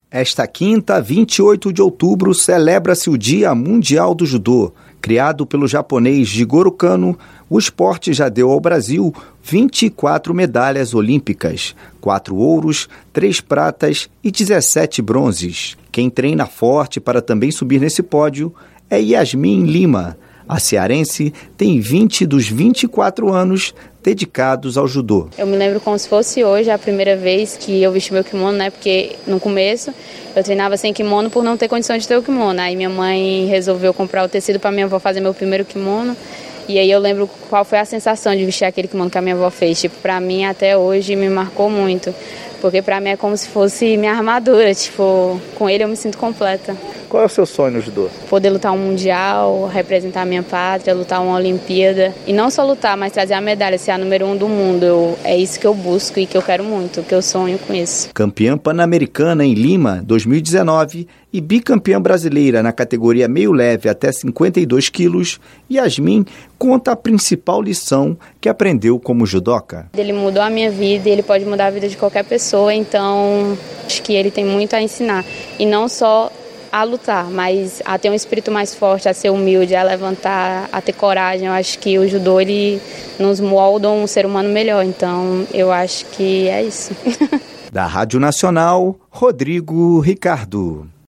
Esta quinta, 28 de outubro, celebra-se o Dia Mundial do Judô. Criado pelo japonês Jigoro Kano, o esporte já deu ao Brasil 24 medalhas olímpicas, 4 ouros, 3 pratas e 17 bronzes. Quem treina forte para também subir nesse pódio é Yasmin Lima. A cearense tem 20 dos 24 anos dedicados ao judô. Eu me lembro como se fosse hoje a primeira vez que eu vesti meu kimono, né? Porque no começo eu treinava sem kimono por não ter condição de ter o kimono. Aí minha mãe resolveu comprar o tecido para minha avó fazer meu primeiro kimono. E aí eu lembro qual foi a sensação de vestir aquele kimono que a minha avó fez. Tipo, pra mim até hoje me marcou muito. Porque pra mim é como se fosse minha armadura. Tipo, com ele eu me sinto completa. Qual é o seu sonho no judô? Poder lutar um mundial, representar a minha pátria, lutar uma Olimpíada. E não só lutar, mas trazer a medalha, ser a número 1 do mundo. É isso que eu busco e que eu quero muito, que eu sonho com isso. Campeã pan-americana em Lima, 2019, e bicampeã brasileira na categoria meio leve até 52 quilos, Yasmin conta a principal lição que aprendeu como judoca. Ele mudou a minha vida e ele pode mudar a vida de qualquer pessoa, então acho que ele tem muito a ensinar. E não só a lutar, mas a ter um espírito mais forte, a ser humilde, a levantar, a ter coragem. Eu acho que o judô, ele nos molda um ser humano melhor, então eu acho que é isso. Da Rádio Nacional, Rodrigo Ricardo.